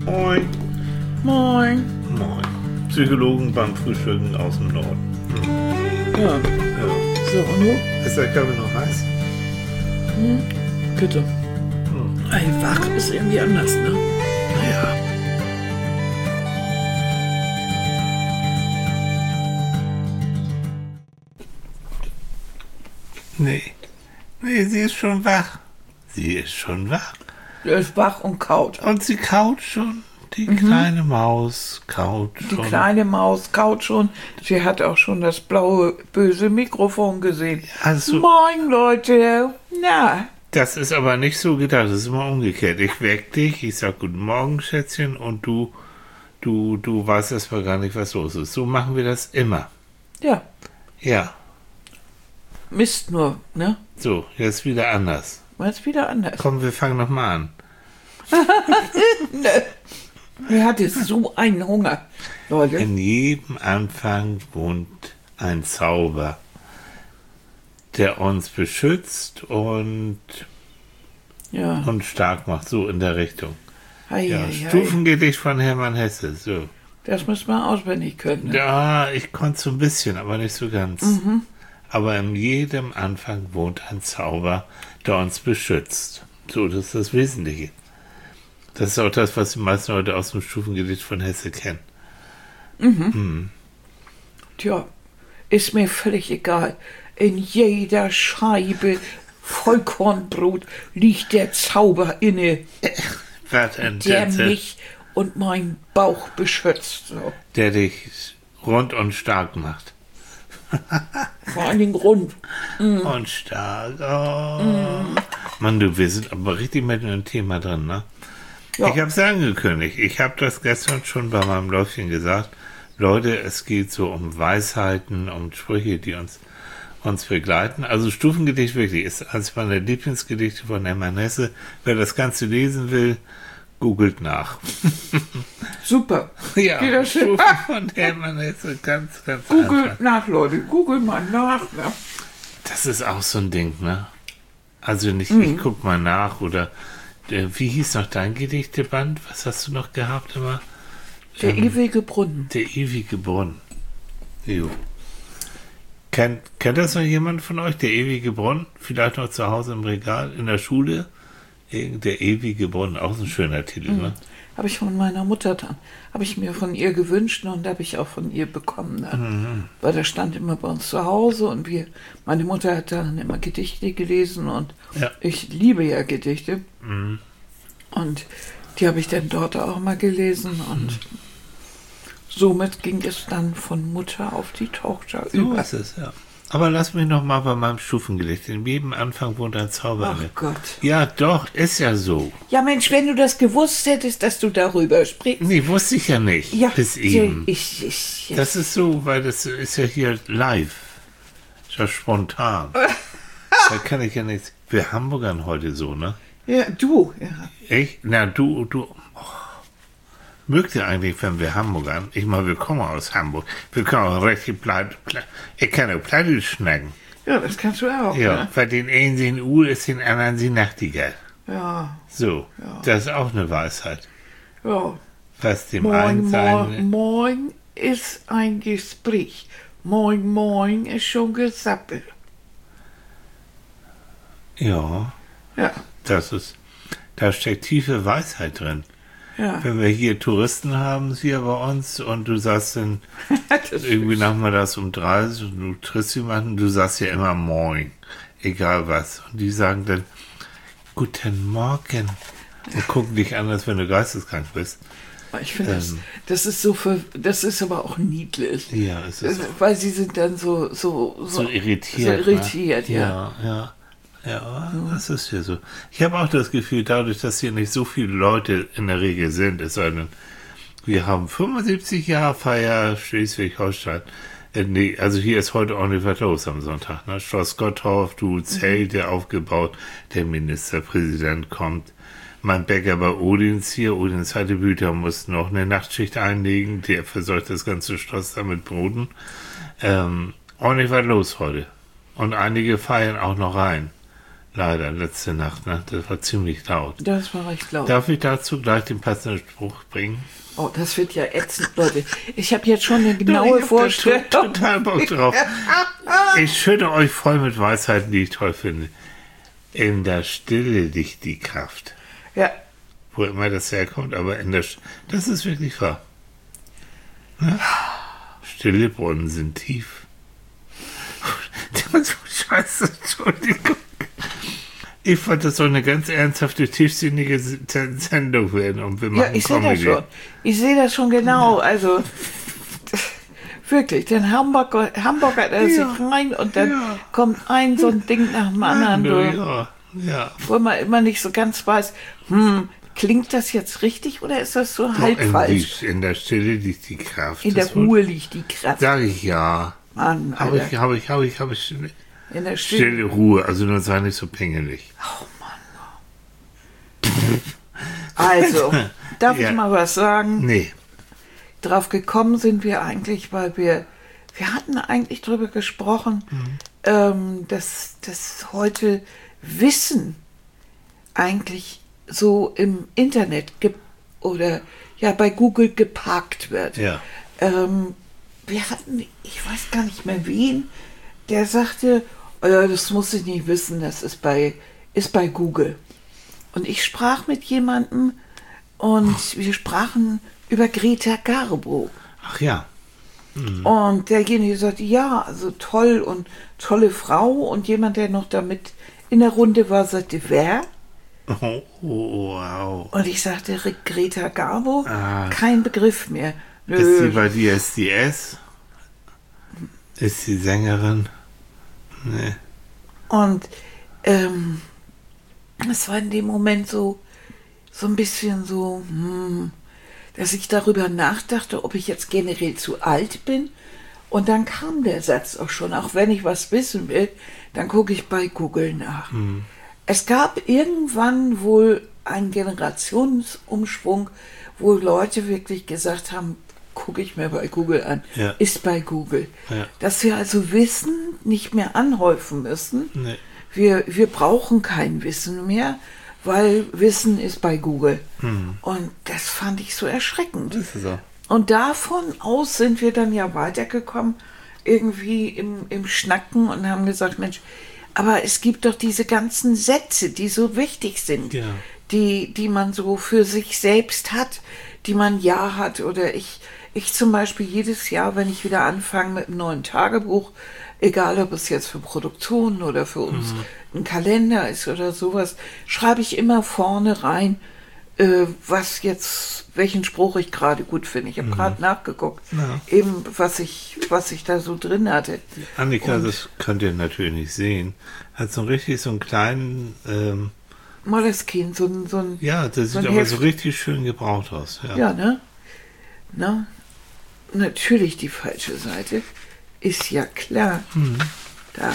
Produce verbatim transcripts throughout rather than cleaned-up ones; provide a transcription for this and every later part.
Moin. Moin. Moin. Psychologen beim Frühstücken aus dem Norden. Hm. Ja. Ja. So, und du? Ist der Kaffee noch heiß? Hm? Bitte. Hm. Ey, wach ist irgendwie anders, ne? Ja. Nee. Nee, sie ist schon wach. Sie ist schon wach. Der ist wach und kaut. Und sie kaut schon. Die mhm. kleine Maus kaut Die schon. kleine Maus kaut schon. Sie hat auch schon das blaue, böse Mikrofon gesehen. Also, Moin, Leute. Na? Das ist aber nicht so gedacht. Das ist immer umgekehrt. Ich weck dich, ich sag Guten Morgen, Schätzchen, und du, du, du weißt erstmal gar nicht, was los ist. So machen wir das immer. Ja. Ja. Mist nur, ne? So, jetzt wieder anders. Jetzt wieder anders. Komm, wir fangen nochmal an. Ne. Er hatte so einen Hunger, Leute. In jedem Anfang wohnt ein Zauber, der uns beschützt und, ja. und stark macht, so in der Richtung. Hei, Ja, hei, hei. Stufengedicht von Hermann Hesse, so. Das muss man auswendig können. Ne? Ja, ich konnte so ein bisschen, aber nicht so ganz. Mhm. Aber in jedem Anfang wohnt ein Zauber, der uns beschützt. So, das ist das Wesentliche. Das ist auch das, was die meisten Leute aus dem Stufengedicht von Hesse kennen. Mhm. Hm. Tja, ist mir völlig egal. In jeder Scheibe Vollkornbrot liegt der Zauber inne, Was ein der Tänzer, mich und meinen Bauch beschützt. So. der dich rund und stark macht. Vor allen Dingen rund. Mhm. Und stark. Oh. Mm. Mann, du, wir sind aber richtig mit einem Thema drin, ne? Ja. Ich habe es angekündigt. Ich habe das gestern schon bei meinem Läufchen gesagt. Leute, es geht so um Weisheiten, um Sprüche, die uns, uns begleiten. Also Stufengedicht wirklich ist eines meiner Lieblingsgedichte von Hermann Hesse. Wer das Ganze lesen will, googelt nach. Super. Ja, Geht das Stufen von Hermann Hesse, ganz, ganz Googelt einfach. nach, Leute. Googelt mal nach. Ne? Das ist auch so ein Ding, ne? Also nicht, Mhm. ich guck mal nach oder äh, wie hieß noch dein Gedichteband? Was hast du noch gehabt immer? Der Ähm, ewige Brunnen. Der ewige Brunnen. Jo. Kennt, kennt das noch jemand von euch? Der ewige Brunnen? Vielleicht noch zu Hause im Regal, in der Schule? Der ewige Brunnen, auch ein schöner Titel, Mhm. ne? Habe ich von meiner Mutter dann. Habe ich mir von ihr gewünscht und habe ich auch von ihr bekommen. Ne? Mhm. Weil das stand immer bei uns zu Hause und wir, meine Mutter hat dann immer Gedichte gelesen und Ja. ich liebe ja Gedichte. Mhm. Und die habe ich dann dort auch mal gelesen und mhm. somit ging es dann von Mutter auf die Tochter So über. ist es, ja. Aber lass mich noch mal bei meinem Stufengedicht. In jedem Anfang wohnt ein Zauber. Ach inne. Gott. Ja, doch, ist ja so. Ja Mensch, wenn du das gewusst hättest, dass du darüber sprichst. Nee, wusste ich ja nicht. Ja, bis so, eben. ich, ich, Das ist so, weil das ist ja hier live. Ist ja spontan. Da kann ich ja nichts. Wir Hamburgern heute so, ne? ja, du. Ja. Ich? Na, du, du. Oh. Mögt ihr eigentlich, wenn wir Hamburgern, ich meine, wir kommen aus Hamburg, wir können auch richtig pleite, pleite, ich kann auch pleite schnacken. ja, das kannst du auch. Ja, Ne? weil den einen sind Uhr ist, den anderen sie Nachtigall. Ja, So, Ja. das ist auch eine Weisheit. ja. Was dem Moin, einen moin, sein. moin ist ein Gespräch. Moin, moin ist schon Gesappel. Ja, Ja, das ist, da steckt tiefe Weisheit drin. ja. Wenn wir hier Touristen haben, hier bei uns, und du sagst dann Das irgendwie ist- nachmittags um drei, und du triffst jemanden, du sagst ja immer Moin, egal was. Und die sagen dann, Guten Morgen. Und gucken dich an, als wenn du geisteskrank bist. Ich finde, das, Ähm. das ist so, für, das ist aber auch niedlich. Ja, es ist Weil sie sind dann so, so, so irritiert. So irritiert, ne? ja. Ja, ja. Ja, das ist hier so. Ich habe auch das Gefühl, dadurch, dass hier nicht so viele Leute in der Regel sind, es sei denn, wir haben fünfundsiebzig Jahre Feier Schleswig-Holstein. Äh, nee, also hier ist heute ordentlich was los am Sonntag. Ne? Schloss Gottorf, du Zelte mhm. aufgebaut, der Ministerpräsident kommt. Mein Bäcker bei Odins hier, Odins Haltebüter, muss noch eine Nachtschicht einlegen, der versorgt das ganze Schloss da mit Broten. Ähm, ordentlich was los heute. Und einige feiern auch noch rein. Leider, letzte Nacht. Ne? Das war ziemlich laut. Das war recht laut. Darf ich dazu gleich den passenden Spruch bringen? Oh, das wird ja ätzend, Leute. Ich habe jetzt schon eine genaue ich Vorstellung. hab da total Bock drauf. Ich schütte euch voll mit Weisheiten, die ich toll finde. In der Stille liegt die Kraft. Ja. Wo immer das herkommt, aber in der St- das ist wirklich wahr. Ne? Stille Brunnen sind tief. Scheiße, Entschuldigung. Ich fand, das soll eine ganz ernsthafte, tiefsinnige Sendung werden. Und wir machen Ja, ich sehe das Comedy. schon. Ich sehe das schon genau. Ja. Also, wirklich, den Hamburger, Hamburger hat er Ja. sich rein und dann Ja. kommt ein so ein Ding nach dem anderen. Ja, du. ja, ja. Wo man immer nicht so ganz weiß, hm, klingt das jetzt richtig oder ist das so halb in, falsch? die, in der Stille liegt die Kraft. In der Das Wort- Ruhe liegt die Kraft. Sag ich ja. Mann, Habe Alter. ich, habe ich, habe ich, habe ich. In der Stille. Stille Ruhe, also nur sei nicht so pingelig. Also, darf Ja. ich mal was sagen? Nee. Drauf gekommen sind wir eigentlich, weil wir, wir hatten eigentlich drüber gesprochen, ähm, dass, dass heute Wissen eigentlich so im Internet gibt oder ja bei Google geparkt wird. Ja. Ähm, wir hatten, ich weiß gar nicht mehr wen, der sagte, oh ja, das muss ich nicht wissen, das ist bei, ist bei Google. Und ich sprach mit jemandem und wir sprachen über Greta Garbo. Ach ja. Und derjenige sagte, ja, also toll und tolle Frau. Und jemand, der noch damit in der Runde war, sagte, wer? Oh, wow. Und ich sagte, Greta Garbo, Ah. kein Begriff mehr. Ist sie Nö. bei D S D S? Ist sie Sängerin? Nee. Und ähm, es war in dem Moment so, so ein bisschen so, hm, dass ich darüber nachdachte, ob ich jetzt generell zu alt bin. Und dann kam der Satz auch schon, auch wenn ich was wissen will, dann gucke ich bei Google nach. Hm. Es gab irgendwann wohl einen Generationsumschwung, wo Leute wirklich gesagt haben, gucke ich mir bei Google an, Ja. ist bei Google. Ja. Dass wir also Wissen nicht mehr anhäufen müssen. Nee. Wir, wir brauchen kein Wissen mehr, weil Wissen ist bei Google. Hm. Und das fand ich so erschreckend. Das ist so. Und davon aus sind wir dann ja weitergekommen, irgendwie im, im Schnacken und haben gesagt, Mensch, aber es gibt doch diese ganzen Sätze, die so wichtig sind, Ja. die, die man so für sich selbst hat, die man ja hat. Oder ich, ich zum Beispiel jedes Jahr, wenn ich wieder anfange mit einem neuen Tagebuch, egal ob es jetzt für Produktionen oder für uns ein Kalender ist oder sowas, schreibe ich immer vorne rein, äh, was jetzt, welchen Spruch ich gerade gut finde. Ich habe gerade nachgeguckt, Ja. eben was ich, was ich da so drin hatte. Annika, Und- das könnt ihr natürlich nicht sehen, hat so richtig so einen kleinen, ähm, Moleskine, so ein, so ein, ja, das So sieht ein aber Heft. so richtig schön gebraucht aus. Ja. ja, ne? Na, natürlich die falsche Seite, ist ja klar. Da.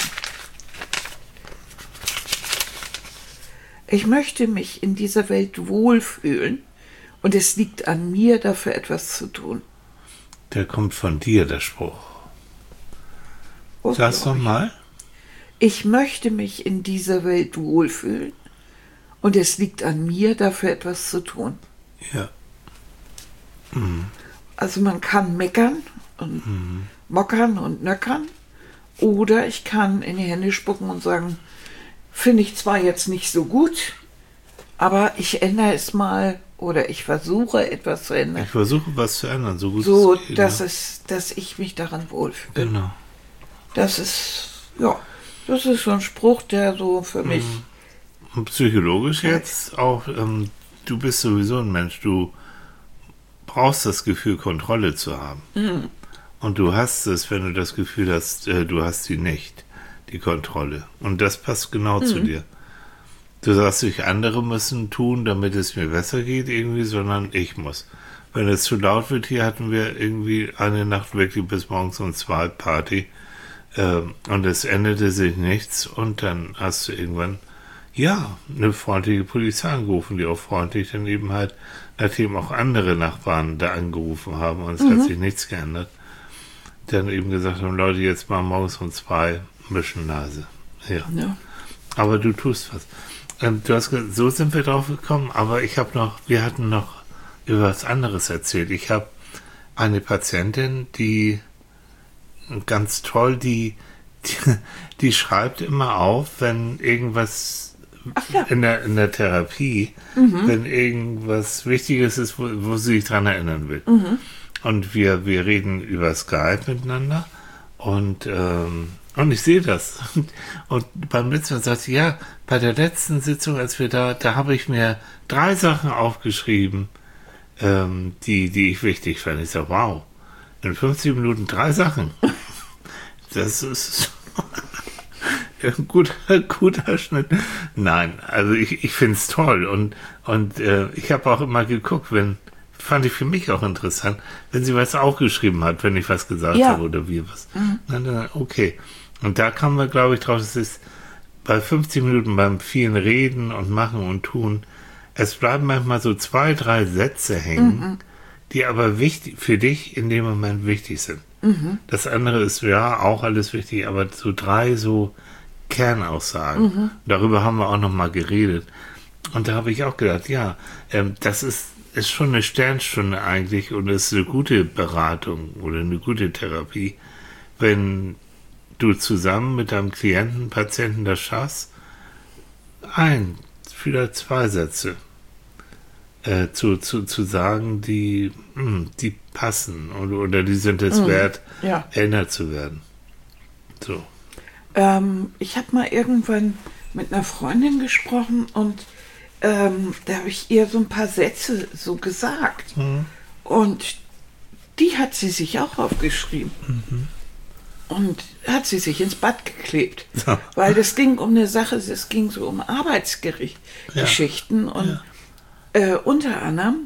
Ich möchte mich in dieser Welt wohlfühlen und es liegt an mir, dafür etwas zu tun. Der kommt von dir, der Spruch. Oh, Sag's glaub doch ich. mal. Ich möchte mich in dieser Welt wohlfühlen und es liegt an mir, dafür etwas zu tun. Ja. Also man kann meckern und mockern und nöckern oder ich kann in die Hände spucken und sagen, finde ich zwar jetzt nicht so gut, aber ich ändere es mal oder ich versuche etwas zu ändern, Ich versuche was zu ändern, so gut so es geht. dass, ne? es, dass ich mich daran wohlfühle. Genau. Das ist, ja, das ist so ein Spruch, der so für mich, Und psychologisch jetzt auch, ähm, du bist sowieso ein Mensch, du brauchst das Gefühl, Kontrolle zu haben. Und du hast es, wenn du das Gefühl hast, äh, du hast sie nicht, die Kontrolle. Und das passt genau zu dir. Du sagst nicht, andere müssen tun, damit es mir besser geht irgendwie, sondern ich muss. Wenn es zu laut wird, hier hatten wir irgendwie eine Nacht wirklich bis morgens um zwei Party ähm, und es änderte sich nichts und dann hast du irgendwann, ja, eine freundliche Polizei angerufen, die auch freundlich dann eben halt, nachdem auch andere Nachbarn da angerufen haben und es hat sich nichts geändert, dann eben gesagt haben, Leute, jetzt mal morgens um zwei mischen Nase. Ja. ne? Aber du tust was. Ähm, du hast gesagt, so sind wir drauf gekommen, aber ich habe noch, wir hatten noch über was anderes erzählt. Ich habe eine Patientin, die ganz toll, die, die, die schreibt immer auf, wenn irgendwas Ach ja. in der, in der Therapie, mhm. wenn irgendwas Wichtiges ist, wo, wo sie sich dran erinnern will. Mhm. Und wir, wir reden über Skype miteinander und, ähm, und ich sehe das. Und, und beim letzten Mal sagt sie, ja, bei der letzten Sitzung, als wir da, da habe ich mir drei Sachen aufgeschrieben, ähm, die, die ich wichtig fand. Ich sage, wow, in fünfzig Minuten drei Sachen. Das ist ein guter, guter Schnitt. Nein, also ich, ich finde es toll. Und, und äh, ich habe auch immer geguckt, wenn, fand ich für mich auch interessant, wenn sie was auch geschrieben hat, wenn ich was gesagt ja. habe oder wir was. Mhm. Dann, dann, okay. Und da kamen wir, glaube ich, drauf, es ist bei fünfzig Minuten beim vielen Reden und Machen und Tun, es bleiben manchmal so zwei, drei Sätze hängen, mhm. die aber wichtig für dich in dem Moment wichtig sind. Mhm. Das andere ist ja auch alles wichtig, aber so drei so Kernaussagen. Mhm. Darüber haben wir auch noch mal geredet. Und da habe ich auch gedacht, ja, ähm, das ist, ist schon eine Sternstunde eigentlich und ist eine gute Beratung oder eine gute Therapie, wenn du zusammen mit deinem Klienten, Patienten das schaffst, ein, vielleicht zwei Sätze äh, zu, zu, zu sagen, die, mh, die passen oder, oder die sind es mhm. wert, ja. erinnert zu werden. So. Ähm, ich habe mal irgendwann mit einer Freundin gesprochen und ähm, da habe ich ihr so ein paar Sätze so gesagt. Mhm. Und die hat sie sich auch aufgeschrieben. Mhm. Und hat sie sich ins Bad geklebt. Ja. Weil das ging um eine Sache, es ging so um Arbeitsgeschichten. Ja. Und ja. Äh, unter anderem,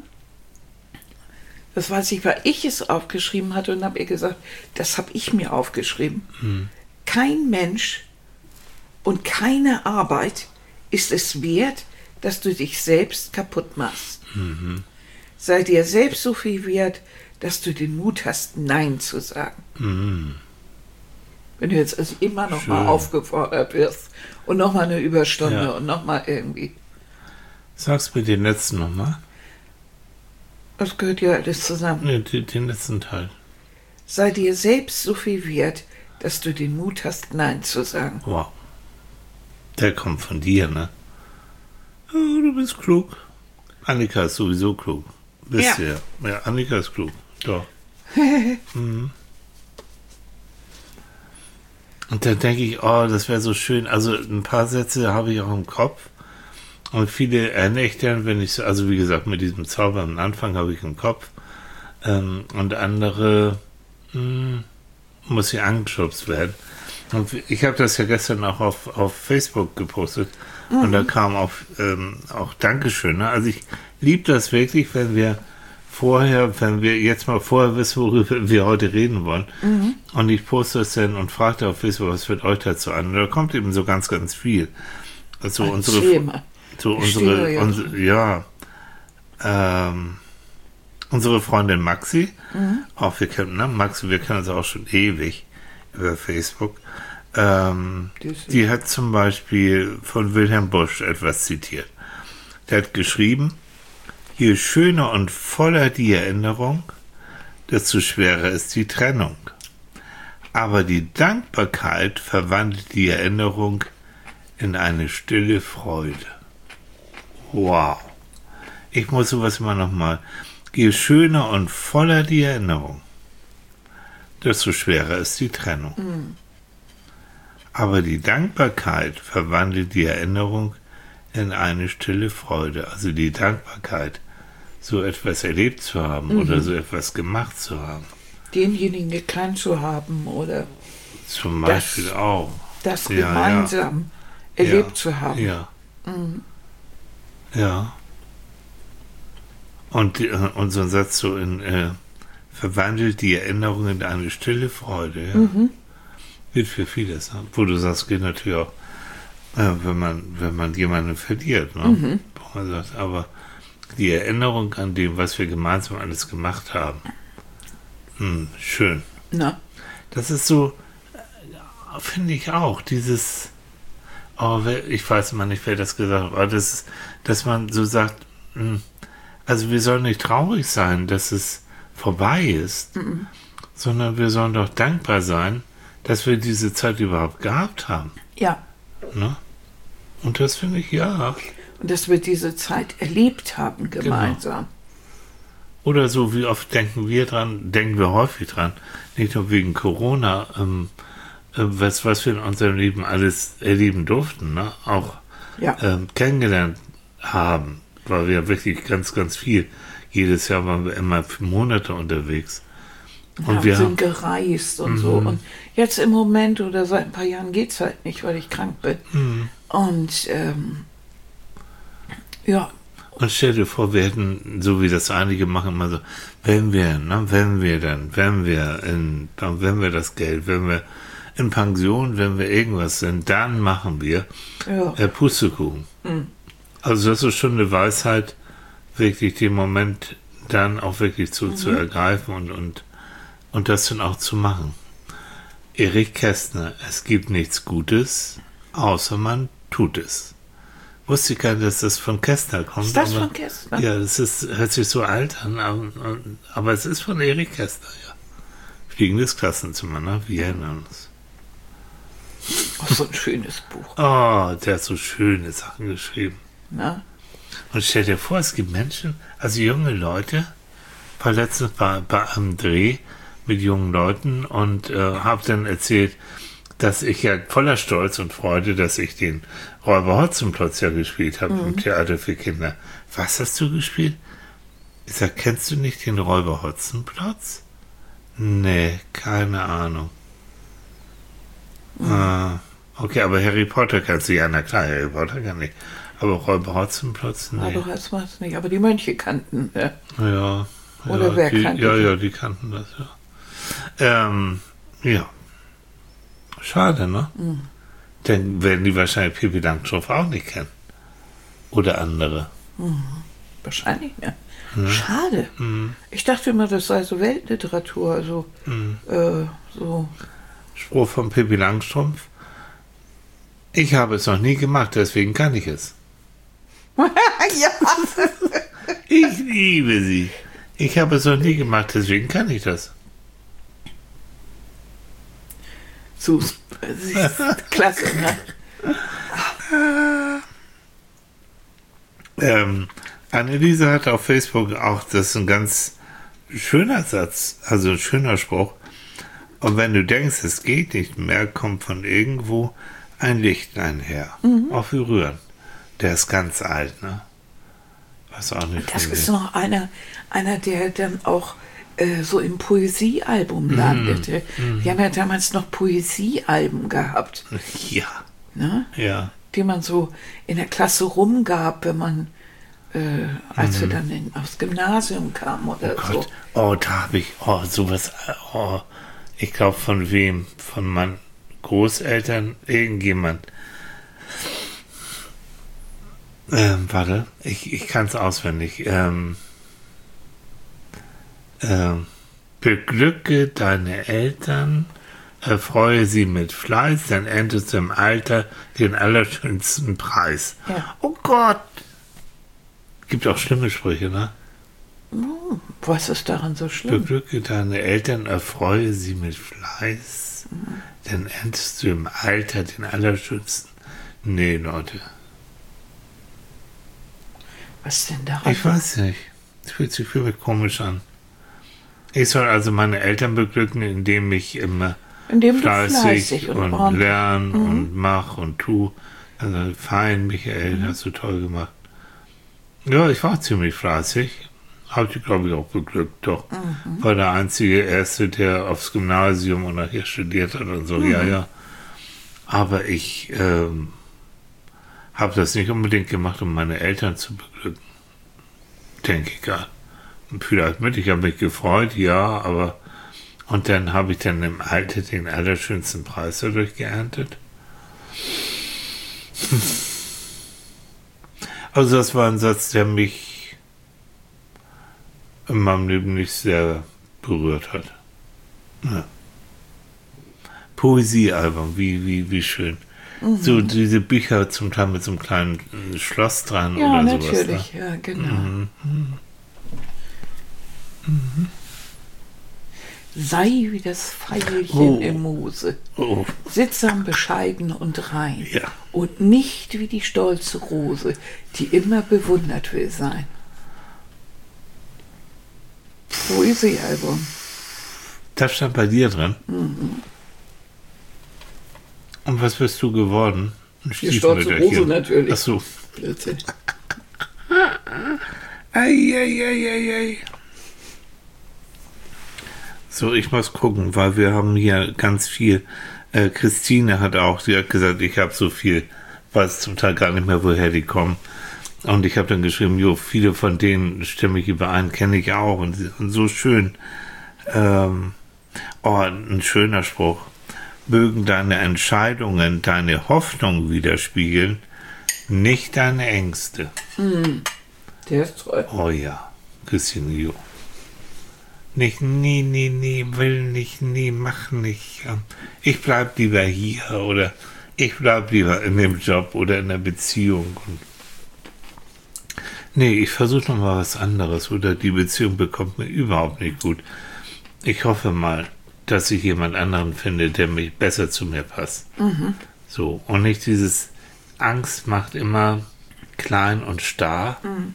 das weiß ich, weil ich es aufgeschrieben hatte und habe ihr gesagt, das habe ich mir aufgeschrieben. Mhm. Kein Mensch und keine Arbeit ist es wert, dass du dich selbst kaputt machst. Mhm. Sei dir selbst so viel wert, dass du den Mut hast, Nein zu sagen. Mhm. Wenn du jetzt also immer noch Schön. mal aufgefordert wirst und noch mal eine Überstunde ja. und noch mal irgendwie. Sag's mir den letzten noch mal. Das gehört ja alles zusammen. Nee, den, den letzten Teil. Sei dir selbst so viel wert, dass du den Mut hast, Nein zu sagen. Wow. Der kommt von dir, ne? Oh, du bist klug. Annika ist sowieso klug. Wisst ihr? Ja. ja, Annika ist klug. Doch. mhm. Und dann denke ich, oh, das wäre so schön. Also ein paar Sätze habe ich auch im Kopf. Und viele erinnere ich dann, wenn ich so, also wie gesagt, mit diesem Zauber am Anfang habe ich im Kopf. Ähm, und andere mh, muss ich angeschubst werden. Und ich habe das ja gestern auch auf, auf Facebook gepostet. Mhm. Und da kam auch, ähm, auch Dankeschön. Ne? Also ich liebe das wirklich, wenn wir vorher, wenn wir jetzt mal vorher wissen, worüber wir heute reden wollen. Mhm. Und ich poste das dann und fragte auf Facebook, was fällt euch dazu an? Und da kommt eben so ganz, ganz viel. Also Ein unsere, Schema. so unsere, ja, unsere, ja ähm, unsere Freundin Maxi, mhm. auch wir kennen, ne, Maxi, wir kennen uns auch schon ewig über Facebook. Ähm, die hat zum Beispiel von Wilhelm Busch etwas zitiert. Der hat geschrieben, je schöner und voller die Erinnerung, desto schwerer ist die Trennung. Aber die Dankbarkeit verwandelt die Erinnerung in eine stille Freude. Wow. Ich muss sowas immer nochmal. Je schöner und voller die Erinnerung, desto schwerer ist die Trennung. Mhm. Aber die Dankbarkeit verwandelt die Erinnerung in eine stille Freude. Also die Dankbarkeit, so etwas erlebt zu haben mhm. oder so etwas gemacht zu haben. Denjenigen gekannt zu haben oder zum Beispiel das, auch. Das ja, gemeinsam ja. erlebt ja. zu haben. Ja. Mhm. Ja. Und, und so ein Satz so in äh, verwandelt die Erinnerung in eine stille Freude. Ja. Mhm. Gilt für vieles. Ne? Wo du sagst, geht natürlich auch, äh, wenn man, wenn man jemanden verliert. Ne? Mhm. Wo man sagt, aber die Erinnerung an dem, was wir gemeinsam alles gemacht haben, mh, schön. Na. Das ist so, finde ich auch, dieses, oh, wer, ich weiß mal nicht, wer das gesagt hat, aber das ist, dass man so sagt, mh, also wir sollen nicht traurig sein, dass es vorbei ist, mhm. sondern wir sollen doch dankbar sein, dass wir diese Zeit überhaupt gehabt haben. Ja. Ne? Und das finde ich, ja. Und dass wir diese Zeit erlebt haben gemeinsam. Genau. Oder so, wie oft denken wir dran, denken wir häufig dran, nicht nur wegen Corona, ähm, äh, was, was wir in unserem Leben alles erleben durften, ne? Auch ja. ähm, kennengelernt haben, weil wir wirklich ganz, ganz viel, jedes Jahr waren wir immer für Monate unterwegs. Und ja, wir sind gereist und mhm. so. Und jetzt im Moment oder seit ein paar Jahren geht es halt nicht, weil ich krank bin. Mhm. Und ähm, ja. Und stell dir vor, wir hätten, so wie das einige machen, immer so, wenn wir, ne, wenn wir dann, wenn wir in, dann, wenn wir das Geld, wenn wir in Pension, wenn wir irgendwas sind, dann machen wir ja. äh, Pustekuchen. Mhm. Also das ist schon eine Weisheit, wirklich den Moment dann auch wirklich zu, mhm. zu ergreifen und, und, und das dann auch zu machen. Erich Kästner, es gibt nichts Gutes, außer man tut es. Wusste ich gar nicht, dass das von Kästner kommt. Ist das aber, von Kästner? Ja, das ist, hört sich so alt an, aber, aber es ist von Erich Kästner, ja. Fliegendes Klassenzimmer, ne? Wir erinnern uns. Oh, so ein schönes Buch. Oh, der hat so schöne Sachen geschrieben. Na? Und stell dir vor, es gibt Menschen, also junge Leute, war letztens bei, bei einem Dreh mit jungen Leuten und äh, habe dann erzählt, dass ich ja voller Stolz und Freude, dass ich den Räuber Hotzenplotz ja gespielt habe mhm. im Theater für Kinder. Was hast du gespielt? Ich sag, kennst du nicht den Räuber Hotzenplotz? Nee, keine Ahnung. Mhm. Ah, okay, aber Harry Potter kennst du ja, na klar, Harry Potter kann ich. Aber Räuber Hotzenplotz, nee. Aber das war's nicht. Aber die Mönche kannten. Ja. Ja. Oder ja, wer die, kannte Ja, die? ja, die kannten das, ja. Ähm, ja. Schade, ne? Mhm. Dann werden die wahrscheinlich Pippi Langstrumpf auch nicht kennen. Oder andere. Mhm. Wahrscheinlich, ja. Mhm. Schade. Mhm. Ich dachte immer, das sei so Weltliteratur. Also, mhm. äh, so. Spruch von Pippi Langstrumpf. Ich habe es noch nie gemacht, deswegen kann ich es. Ja. Ich liebe sie. Ich habe es noch nie gemacht, deswegen kann ich das. So, klasse, ne? ähm, Anneliese hat auf Facebook auch, das ist ein ganz schöner Satz, also ein schöner Spruch. Und wenn du denkst, es geht nicht mehr, kommt von irgendwo ein Lichtlein her. Mhm. Auch wie rühren. Der ist ganz alt, ne? Weiß auch nicht. Das ist noch einer, einer, der dann auch äh, so im Poesiealbum landete. Mhm. Die haben ja damals noch Poesiealben gehabt. Ja. Ne? Ja. Die man so in der Klasse rumgab, wenn man, äh, als mhm. wir dann in, aufs Gymnasium kamen oder oh so. Gott. Oh, da habe ich, oh, sowas, oh, ich glaube von wem? Von meinen Großeltern, irgendjemand. Ähm, warte, ich, ich kann es auswendig. Ähm, ähm, beglücke deine Eltern, erfreue sie mit Fleiß, dann erntest du im Alter den allerschönsten Preis. Ja. Oh Gott! Gibt auch schlimme Sprüche, ne? Oh, was ist daran so schlimm? Beglücke deine Eltern, erfreue sie mit Fleiß, mhm. dann erntest du im Alter den allerschönsten. Nee, Leute. Was denn daran? Ich weiß nicht. Es fühlt sich für mich komisch an. Ich soll also meine Eltern beglücken, indem ich immer indem fleißig, fleißig und, und lerne mhm. und mach und tu. Also fein, Michael, mhm. hast du toll gemacht. Ja, ich war ziemlich fleißig. Habe ich, glaube ich, auch beglückt, doch. Mhm. War der einzige Erste, der aufs Gymnasium und nachher studiert hat und so, mhm. ja, ja. Aber ich ähm, habe das nicht unbedingt gemacht, um meine Eltern zu beglücken. Denke ich gar. Und vielleicht mit, ich habe mich gefreut, ja, aber und dann habe ich dann im Alter den allerschönsten Preis dadurch geerntet. Also das war ein Satz, der mich in meinem Leben nicht sehr berührt hat. Ja. Poesiealbum, wie, wie, wie schön. Mhm. So diese Bücher zum Teil mit so einem kleinen äh, Schloss dran Ja, oder sowas. natürlich, Ne? ja, genau. Mhm. Mhm. Sei wie das Veilchen Oh. im Moose, Oh, sittsam, bescheiden und rein, ja. und nicht wie die stolze Rose, die immer bewundert will sein. Poesiealbum. Das stand bei dir drin. Mhm. Und was bist du geworden? Ein Die stolze Stiefmütterchen. Rose natürlich. Ach so. Blödsinn. Eieieiei. So, ich muss gucken, weil wir haben hier ganz viel. Äh, Christine hat auch, sie hat gesagt, ich habe so viel, weiß zum Teil gar nicht mehr, woher die kommen. Und ich habe dann geschrieben, jo, viele von denen stimme ich überein, kenne ich auch. Und, und so schön. Ähm, oh, ein schöner Spruch. Mögen deine Entscheidungen deine Hoffnung widerspiegeln, nicht deine Ängste. Mm, der ist toll. Oh ja, Christine Jo. Nicht, nie, nie, nie, will nicht, nie, mach nicht. Ich bleib lieber hier oder ich bleib lieber in dem Job oder in der Beziehung. Und nee, ich versuche noch mal was anderes oder die Beziehung bekommt mir überhaupt nicht gut. Ich hoffe mal, dass ich jemand anderen finde, der mich besser zu mir passt. Mhm. So, und nicht dieses Angst macht immer klein und starr. Mhm.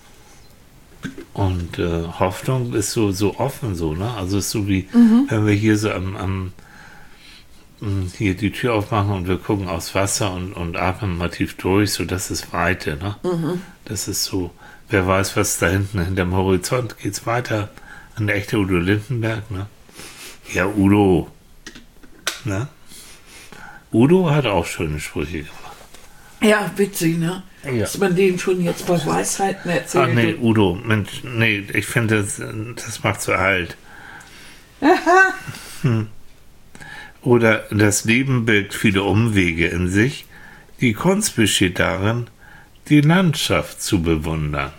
Und äh, Hoffnung ist so, so offen so, ne? Also ist so wie, Mhm. wenn wir hier so am, am m, hier die Tür aufmachen und wir gucken aufs Wasser und, und atmen mal tief durch, so das ist Weite, ne? Mhm. Das ist so, wer weiß, was da hinten hinterm Horizont geht's weiter an der echte Udo Lindenberg, ne? Ja, Udo. Ne? Udo hat auch schöne Sprüche gemacht. Ja, witzig, ne? Ja. Dass man denen schon jetzt bei Weisheiten erzählt. Ach nee, Udo, Mensch, nee, ich finde, das, das macht so alt. Aha. Hm. Oder das Leben birgt viele Umwege in sich. Die Kunst besteht darin, die Landschaft zu bewundern.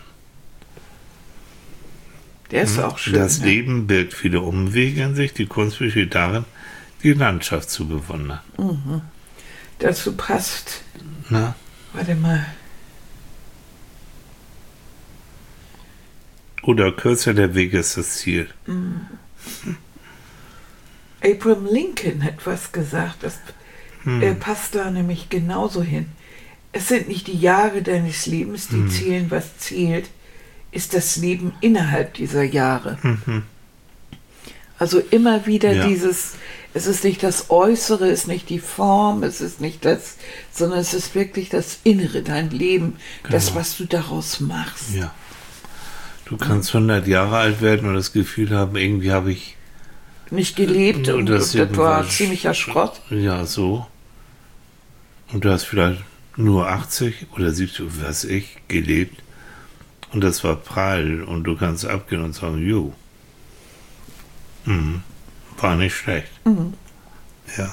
Der ist auch schön. Das ne? Leben birgt viele Umwege in sich. Die Kunst besteht darin, die Landschaft zu bewundern. Mhm. Dazu passt, Na? warte mal, Oder kürzer der Weg ist das Ziel. mhm. Abraham Lincoln hat was gesagt, das Hm. äh, passt da nämlich genauso hin. Es sind nicht die Jahre deines Lebens, die Hm. zählen, was zählt, ist das Leben innerhalb dieser Jahre. Mhm. Also immer wieder Ja. dieses, es ist nicht das Äußere, es ist nicht die Form, es ist nicht das, sondern es ist wirklich das Innere, dein Leben, das, Genau. was du daraus machst. Ja. Du kannst hundert Jahre alt werden und das Gefühl haben, irgendwie habe ich Nicht gelebt Und und, das und das war irgendwas- ziemlicher Schrott. Ja, so. Und du hast vielleicht nur achtzig oder siebzig, was weiß ich, gelebt. Und das war prall. Und du kannst abgehen und sagen, jo. Mhm. War nicht schlecht. Mhm. Ja.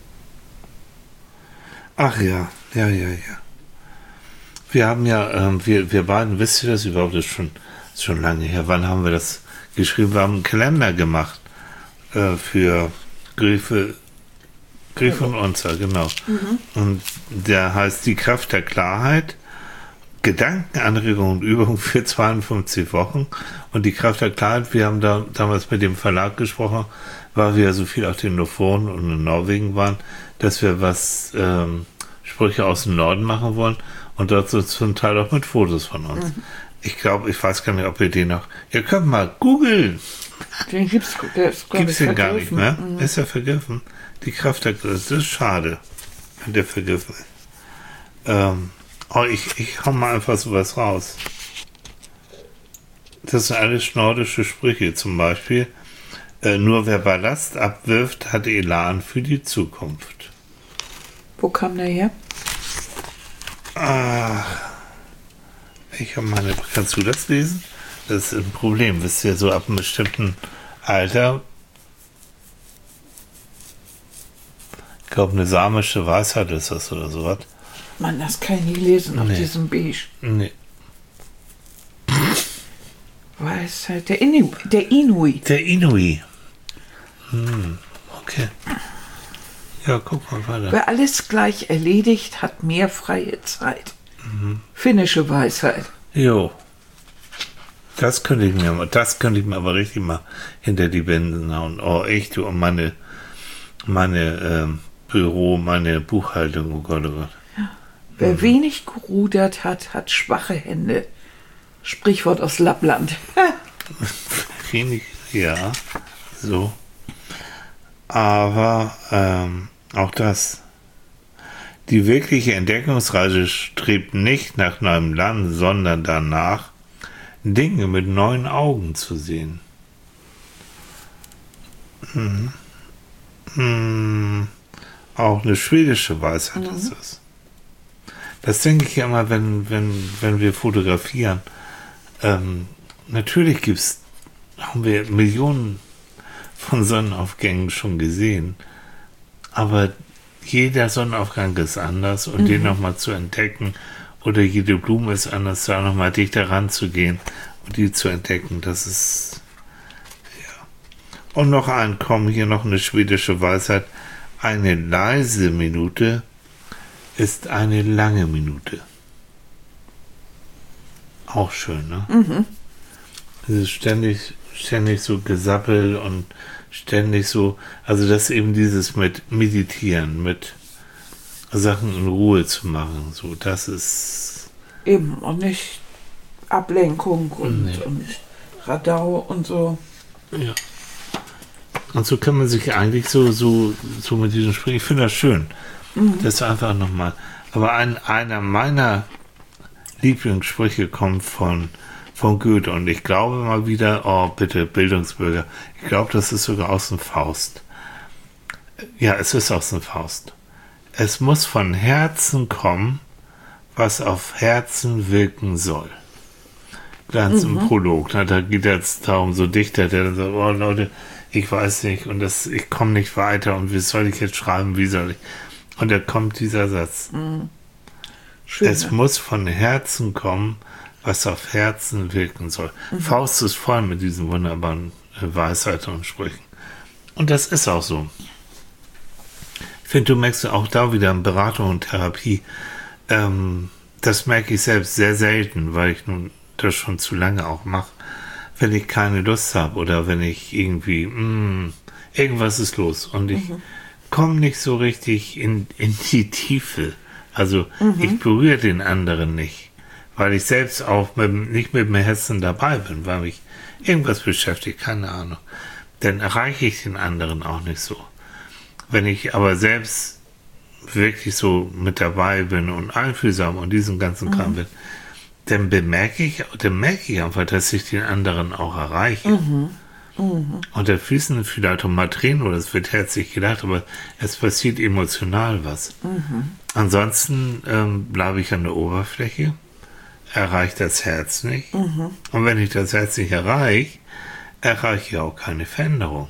Ach ja, ja, ja, ja. Wir haben ja, ähm, wir, wir beiden, wisst ihr das überhaupt, das ist schon, ist schon lange her. Wann haben wir das geschrieben? Wir haben einen Kalender gemacht äh, für Griffe, Griffe und Unzer, genau. Mhm. Und der heißt Die Kraft der Klarheit. Gedankenanregung und Übung für zweiundfünfzig Wochen. Und die Kraft der Klarheit, wir haben da damals mit dem Verlag gesprochen, weil wir ja so viel auf den Lofoten und in Norwegen waren, dass wir was ähm, Sprüche aus dem Norden machen wollen und dazu zum Teil auch mit Fotos von uns. Mhm. Ich glaube, ich weiß gar nicht, ob ihr den noch. Ihr könnt mal googeln. Den gibt's, der ist, glaub Gibt's ich, den gar nicht mehr? Mhm. Ist er vergriffen? Die Kraft der Klarheit, das ist schade, wenn der vergriffen ist. Ähm, Oh, ich, ich hau mal einfach sowas raus. Das sind alles nordische Sprüche, zum Beispiel. Äh, nur wer Ballast abwirft, hat Elan für die Zukunft. Wo kam der her? Ach, ich habe meine. Kannst du das lesen? Das ist ein Problem. Wisst ihr, so ab einem bestimmten Alter. Ich glaube, eine samische Weisheit ist das oder sowas. Mann, das kann ich nie lesen auf Nee. diesem Beige. Nee. Weisheit, der, Inu, der Inuit. Der Inui. Hm, okay. Ja, guck mal weiter. Wer alles gleich erledigt, hat mehr freie Zeit. Mhm. Finnische Weisheit. Jo. Das könnte ich mir, das könnte ich mir aber richtig mal hinter die Wände hauen. Oh, echt, du, und meine, meine ähm, Büro, meine Buchhaltung, oh Gott, oh Gott. Ja. Wer mhm. wenig gerudert hat, hat schwache Hände. Sprichwort aus Lappland. Wenig, ja, so. Aber ähm, auch das. Die wirkliche Entdeckungsreise strebt nicht nach neuem Land, sondern danach, Dinge mit neuen Augen zu sehen. Hm. Hm. Auch eine schwedische Weisheit mhm. ist das. Das denke ich ja immer, wenn, wenn, wenn wir fotografieren. Ähm, natürlich gibt's, haben wir Millionen von Sonnenaufgängen schon gesehen, aber jeder Sonnenaufgang ist anders und mhm. den nochmal zu entdecken oder jede Blume ist anders, da nochmal dichter ranzugehen und die zu entdecken, das ist, ja. Und noch ein, komm, hier noch eine schwedische Weisheit, eine leise Minute ist eine lange Minute. Auch schön, ne? Mhm. Es ist ständig, ständig so Gesappel und ständig so, also das eben dieses mit Meditieren, mit Sachen in Ruhe zu machen, so, das ist... Eben, und nicht Ablenkung und, nee. und Radau und so. Ja. Und so kann man sich eigentlich so, so, so mit diesem Springen, ich finde das schön. Mhm. Das ist einfach nochmal. Aber ein, einer meiner Lieblingssprüche kommt von, von Goethe und ich glaube mal wieder, oh bitte, Bildungsbürger, ich glaube, das ist sogar aus dem Faust. Ja, es ist aus dem Faust. Es muss von Herzen kommen, was auf Herzen wirken soll. Ganz mhm. im Prolog, ne, da geht jetzt darum, so Dichter, der dann sagt, oh Leute, ich weiß nicht und das, ich komme nicht weiter und wie soll ich jetzt schreiben, wie soll ich? Und da kommt dieser Satz. Mhm. Schön, es ne? muss von Herzen kommen, was auf Herzen wirken soll. Mhm. Faust ist voll mit diesen wunderbaren äh, Weisheiten und Sprüchen. Und das ist auch so. Ich finde, du merkst auch da wieder in Beratung und Therapie, ähm, das merke ich selbst sehr selten, weil ich nun das schon zu lange auch mache, wenn ich keine Lust habe oder wenn ich irgendwie, mh, irgendwas ist los und ich mhm. komme nicht so richtig in, in die Tiefe. Also mhm. ich berühre den anderen nicht, weil ich selbst auch mit, nicht mit dem Herzen dabei bin, weil mich irgendwas beschäftigt, keine Ahnung. Dann erreiche ich den anderen auch nicht so. Wenn ich aber selbst wirklich so mit dabei bin und einfühlsam und diesen ganzen Kram mhm. bin, dann bemerke ich, dann merke ich einfach, dass ich den anderen auch erreiche. Mhm. Mhm. Und da fließen vielleicht auch mal Tränen oder es wird herzlich gedacht, aber es passiert emotional was. Mhm. Ansonsten ähm, bleibe ich an der Oberfläche, erreiche das Herz nicht. Mhm. Und wenn ich das Herz nicht erreiche, erreiche ich auch keine Veränderung.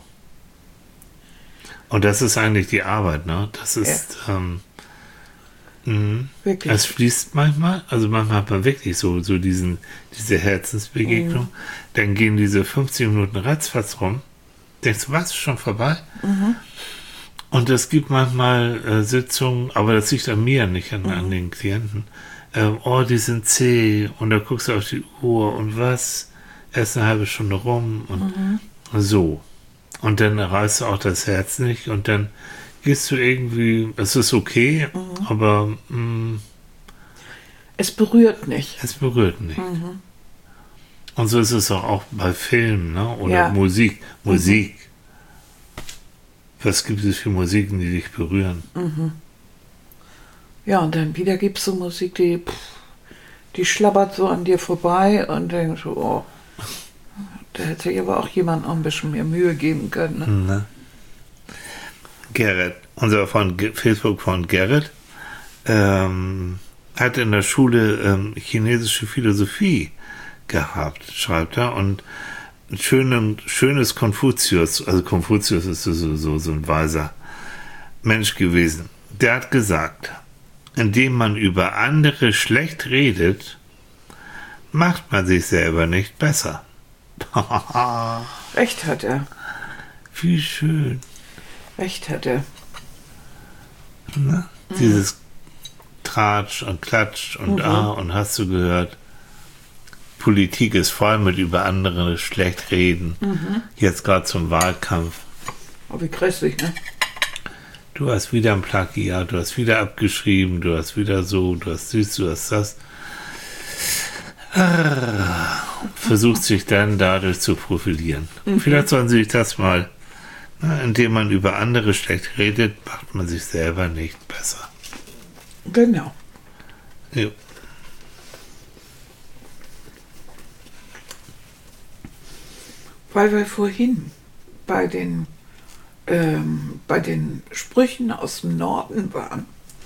Und das ist eigentlich die Arbeit, ne? Das ist, ja. ähm, mh, wirklich. Es fließt manchmal, also manchmal hat man wirklich so, so diesen, diese Herzensbegegnung. Mhm. Dann gehen diese fünfzig Minuten ratzfatz rum. Denkst du, was, ist schon vorbei? Mhm. Und es gibt manchmal äh, Sitzungen, aber das liegt an mir, nicht an, mhm. an den Klienten. Ähm, oh, die sind zäh. Und da guckst du auf die Uhr und was? Erst eine halbe Stunde rum und mhm. so. Und dann erreichst du auch das Herz nicht und dann gehst du irgendwie, es ist okay, mhm. aber mh, es berührt nicht. Es berührt nicht. Mhm. Und so ist es auch, auch bei Filmen, ne? Oder ja. Musik. Musik. Mhm. Was gibt es für Musiken, die dich berühren? Mhm. Ja, und dann wieder gibt es so Musik, die, pff, die schlabbert so an dir vorbei und denkst so, oh, da hätte sich aber auch jemand noch ein bisschen mehr Mühe geben können. Ne? Ne? Gerrit, unser von Facebook von Gerrit, ähm, hat in der Schule ähm, chinesische Philosophie gehabt, schreibt er, und ein schönes, schönes Konfuzius, also Konfuzius ist so, so, so ein weiser Mensch gewesen, der hat gesagt, indem man über andere schlecht redet, macht man sich selber nicht besser. Recht hat er. Wie schön. Recht hat er. Ne? Mhm. Dieses Tratsch und Klatsch und mhm. Ah und hast du gehört. Politik ist voll mit über andere schlecht reden. Mhm. Jetzt gerade zum Wahlkampf. Oh, wie grässlich, ne? Du hast wieder ein Plagiat, du hast wieder abgeschrieben, du hast wieder so, du hast dies, du hast das. Ah, versucht sich dann dadurch zu profilieren. Mhm. Vielleicht sollen sie sich das mal, na, indem man über andere schlecht redet, macht man sich selber nicht besser. Genau. Jo. Weil wir vorhin bei den, ähm, bei den Sprüchen aus dem Norden waren.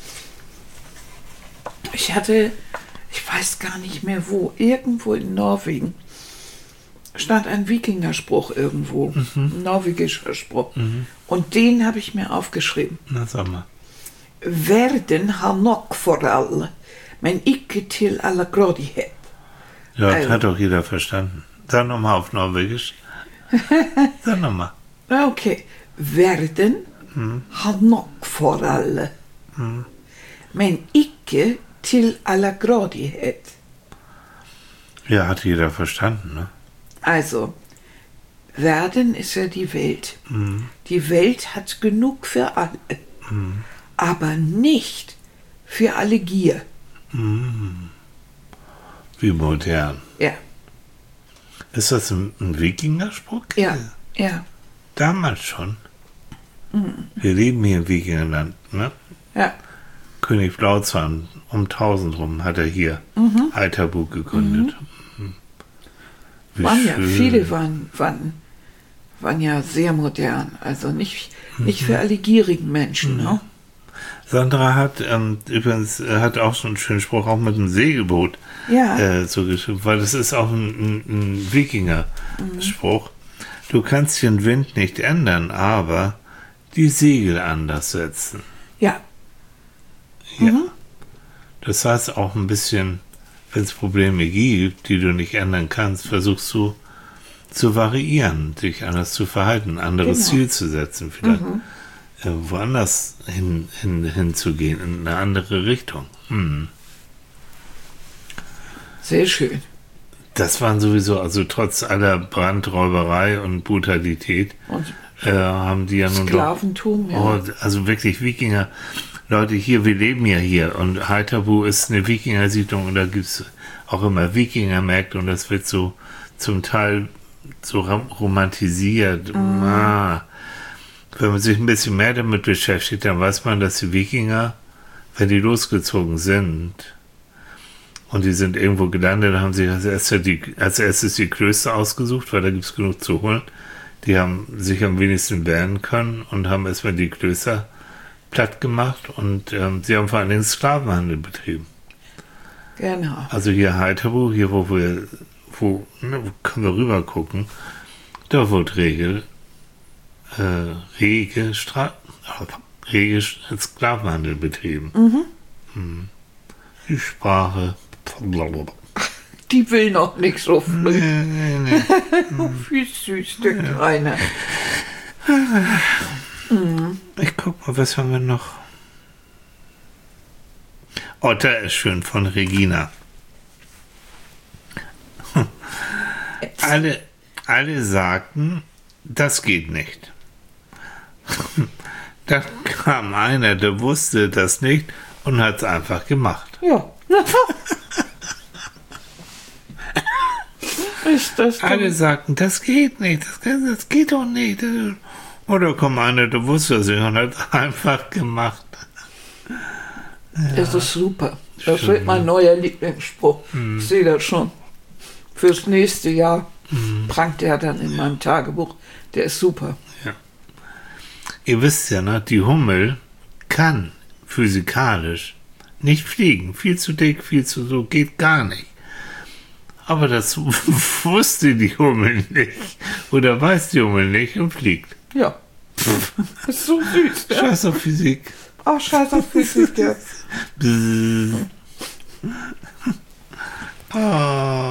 Ich hatte, ich weiß gar nicht mehr wo, irgendwo in Norwegen stand ein Wikingerspruch irgendwo, mhm. ein norwegischer Spruch. Mhm. Und den habe ich mir aufgeschrieben. Na, sag mal. Verden har nok for alle, men ikke til alle grådighet. Ja, das also. Hat doch jeder verstanden. Sag nochmal auf Norwegisch. Sag nochmal. Okay. Verden mm. har nok for alle, mm. men ikke til alle grådighet. Ja, hat jeder verstanden, ne? Also, Verden ist ja die Welt. Mm. Die Welt hat genug für alle, mm. aber nicht für alle Gier. Mm. Wie modern. Ja. Ist das ein, ein Wikingerspruch? Ja, ja. Damals schon. Mhm. Wir leben hier im Wikingerland, ne? Ja. König Blauzahn um tausend rum hat er hier mhm. Heiterbu gegründet. Mhm. Wie waren schön. Ja, viele waren, waren, waren ja sehr modern. Also nicht, mhm. nicht für alle gierigen Menschen, mhm. ne? Sandra hat ähm, übrigens hat auch so einen schönen Spruch, auch mit dem Segelboot ja. äh, so geschrieben, weil das ist auch ein, ein, ein Wikinger-Spruch. Mhm. Du kannst den Wind nicht ändern, aber die Segel anders setzen. Ja. Ja. Mhm. Das heißt auch ein bisschen, wenn es Probleme gibt, die du nicht ändern kannst, versuchst du zu variieren, dich anders zu verhalten, ein anderes genau. Ziel zu setzen, vielleicht. Mhm. woanders hin, hin, hinzugehen, in eine andere Richtung. Hm. Sehr schön. Das waren sowieso, also trotz aller Brandräuberei und Brutalität, und äh, haben die ja nun Sklaventum, doch, oh, ja. Also wirklich Wikinger, Leute hier, wir leben ja hier und Heiterbu ist eine Wikinger-Siedlung und da gibt es auch immer Wikingermärkte und das wird so zum Teil so romantisiert. Mhm. Ah. Wenn man sich ein bisschen mehr damit beschäftigt, dann weiß man, dass die Wikinger, wenn die losgezogen sind und die sind irgendwo gelandet, haben sich als erstes die, als erstes die Klöster ausgesucht, weil da gibt es genug zu holen. Die haben sich am wenigsten wehren können und haben erstmal die Klöster platt gemacht und ähm, sie haben vor allem den Sklavenhandel betrieben. Genau. Also hier Heiterbu, hier wo wir, wo, ne, wo können wir rüber gucken, da wird Regel Äh, rege, Stra- rege Sklavenhandel betrieben. Mhm. Mhm. Die Sprache. Die will noch nicht so früh. Nee, nee, nee. Wie süß, der ja. Kleine. Mhm. Ich guck mal, was haben wir noch? Oh, der ist schön von Regina. Alle, alle sagten, das geht nicht. Da kam einer, der wusste das nicht und hat es einfach gemacht. Ja. Ist das Alle sagten, das geht nicht, das, kann, das geht doch nicht. Oder kam einer, der wusste das nicht und hat es einfach gemacht. Ja. Das ist super. Das Schön. Wird mein neuer Lieblingsspruch. Mhm. Ich sehe das schon. Fürs nächste Jahr mhm. prangt er dann in meinem Tagebuch. Der ist super. Ja. Ihr wisst ja, ne, die Hummel kann physikalisch nicht fliegen. Viel zu dick, viel zu so, geht gar nicht. Aber das wusste die Hummel nicht. Oder weiß die Hummel nicht und fliegt. Ja. Das ist so süß. Ja? Scheiß auf Physik. Ach, scheiß auf Physik, ja.